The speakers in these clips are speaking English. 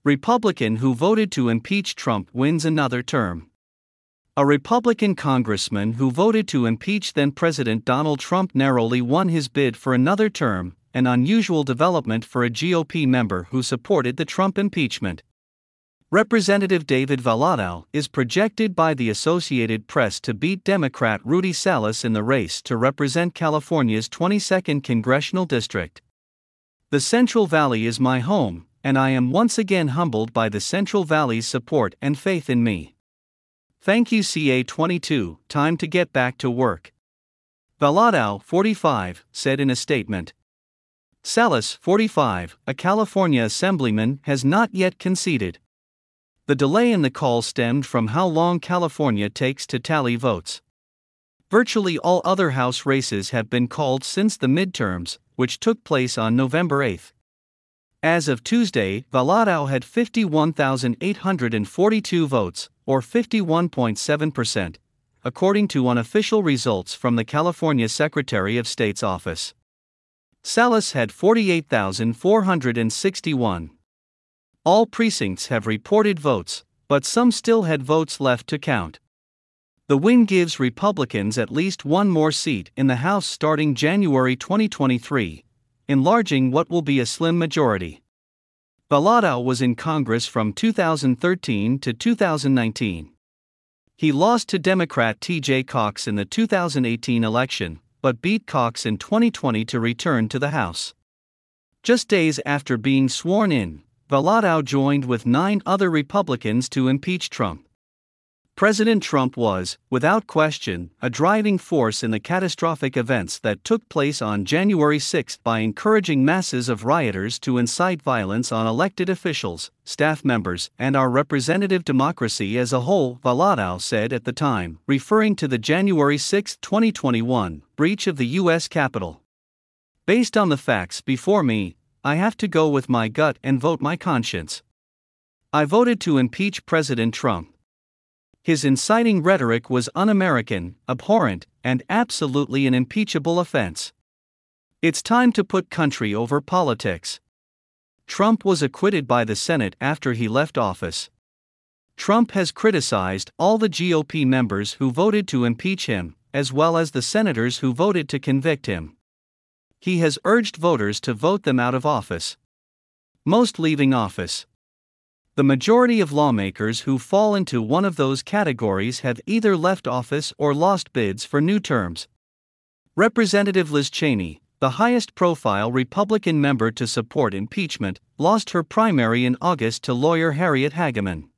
Republican who voted to impeach Trump wins another term. A Republican congressman who voted to impeach then-President Donald Trump narrowly won his bid for another term, an unusual development for a GOP member who supported the Trump impeachment. Representative David Valadao is projected by the Associated Press to beat Democrat Rudy Salas in the race to represent California's 22nd congressional district. The Central Valley is my home, and I am once again humbled by the Central Valley's support and faith in me. Thank you CA22, time to get back to work. Valadao, 45, said in a statement. Salas, 45, a California assemblyman, has not yet conceded. The delay in the call stemmed from how long California takes to tally votes. Virtually all other House races have been called since the midterms, which took place on November 8. As of Tuesday, Valadao had 51,842 votes, or 51.7%, according to unofficial results from the California Secretary of State's office. Salas had 48,461. All precincts have reported votes, but some still had votes left to count. The win gives Republicans at least one more seat in the House starting January 2023, enlarging what will be a slim majority. Valadao was in Congress from 2013 to 2019. He lost to Democrat T.J. Cox in the 2018 election, but beat Cox in 2020 to return to the House. Just days after being sworn in, Valadao joined with 9 other Republicans to impeach Trump. President Trump was, without question, a driving force in the catastrophic events that took place on January 6 by encouraging masses of rioters to incite violence on elected officials, staff members, and our representative democracy as a whole, Valadao said at the time, referring to the January 6, 2021, breach of the U.S. Capitol. Based on the facts before me, I have to go with my gut and vote my conscience. I voted to impeach President Trump. His inciting rhetoric was un-American, abhorrent, and absolutely an impeachable offense. It's time to put country over politics. Trump was acquitted by the Senate after he left office. Trump has criticized all the GOP members who voted to impeach him, as well as the senators who voted to convict him. He has urged voters to vote them out of office. Most leaving office. The majority of lawmakers who fall into one of those categories have either left office or lost bids for new terms. Representative Liz Cheney, the highest-profile Republican member to support impeachment, lost her primary in August to lawyer Harriet Hageman.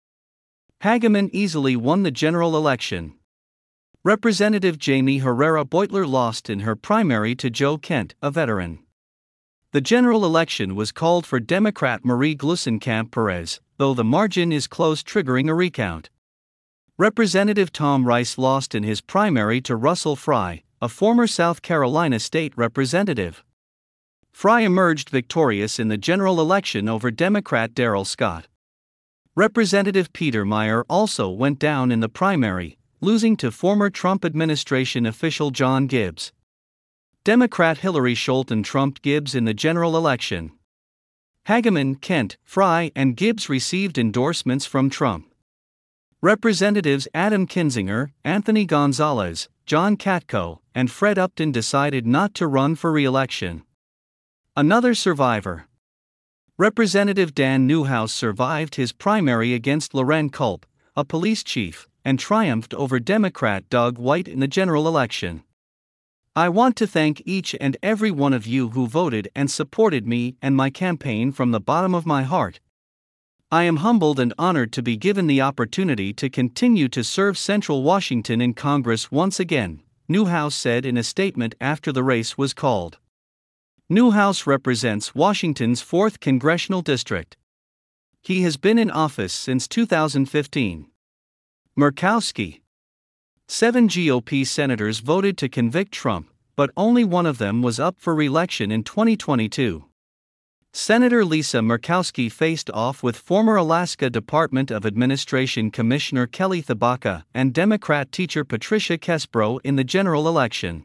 Hageman easily won the general election. Representative Jamie Herrera Beutler lost in her primary to Joe Kent, a veteran. The general election was called for Democrat Marie Gluesenkamp Perez, though the margin is close, triggering a recount. Representative Tom Rice lost in his primary to Russell Fry, a former South Carolina state representative. Fry emerged victorious in the general election over Democrat Darrell Scott. Representative Peter Meijer also went down in the primary, losing to former Trump administration official John Gibbs. Democrat Hillary Scholten trumped Gibbs in the general election. Hageman, Kent, Fry, and Gibbs received endorsements from Trump. Representatives Adam Kinzinger, Anthony Gonzalez, John Katko, and Fred Upton decided not to run for re-election. Another survivor. Representative Dan Newhouse survived his primary against Loren Culp, a police chief, and triumphed over Democrat Doug White in the general election. I want to thank each and every one of you who voted and supported me and my campaign from the bottom of my heart. I am humbled and honored to be given the opportunity to continue to serve Central Washington in Congress once again, Newhouse said in a statement after the race was called. Newhouse represents Washington's 4th congressional district. He has been in office since 2015. Murkowski. 7 GOP senators voted to convict Trump, but only one of them was up for re-election in 2022. Senator Lisa Murkowski faced off with former Alaska Department of Administration Commissioner Kelly Thabaka and Democrat teacher Patricia Kespro in the general election.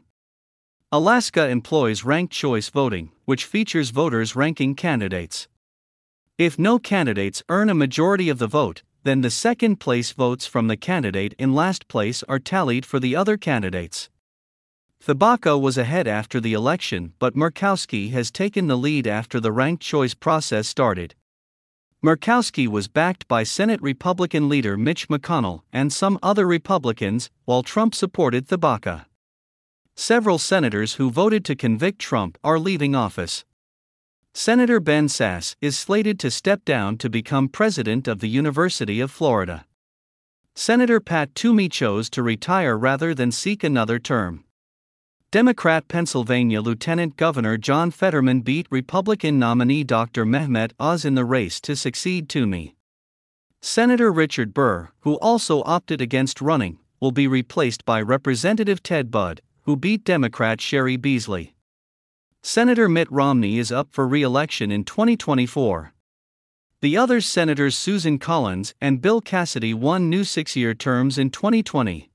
Alaska employs ranked choice voting, which features voters ranking candidates. If no candidates earn a majority of the vote, then the second place votes from the candidate in last place are tallied for the other candidates. Thabaka was ahead after the election, but Murkowski has taken the lead after the ranked choice process started. Murkowski was backed by Senate Republican leader Mitch McConnell and some other Republicans, while Trump supported Thabaka. Several senators who voted to convict Trump are leaving office. Senator Ben Sasse is slated to step down to become president of the University of Florida. Senator Pat Toomey chose to retire rather than seek another term. Democrat Pennsylvania Lieutenant Governor John Fetterman beat Republican nominee Dr. Mehmet Oz in the race to succeed Toomey. Senator Richard Burr, who also opted against running, will be replaced by Representative Ted Budd, who beat Democrat Sherry Beasley. Senator Mitt Romney is up for re-election in 2024. The other Senators Susan Collins and Bill Cassidy won new 6-year terms in 2020.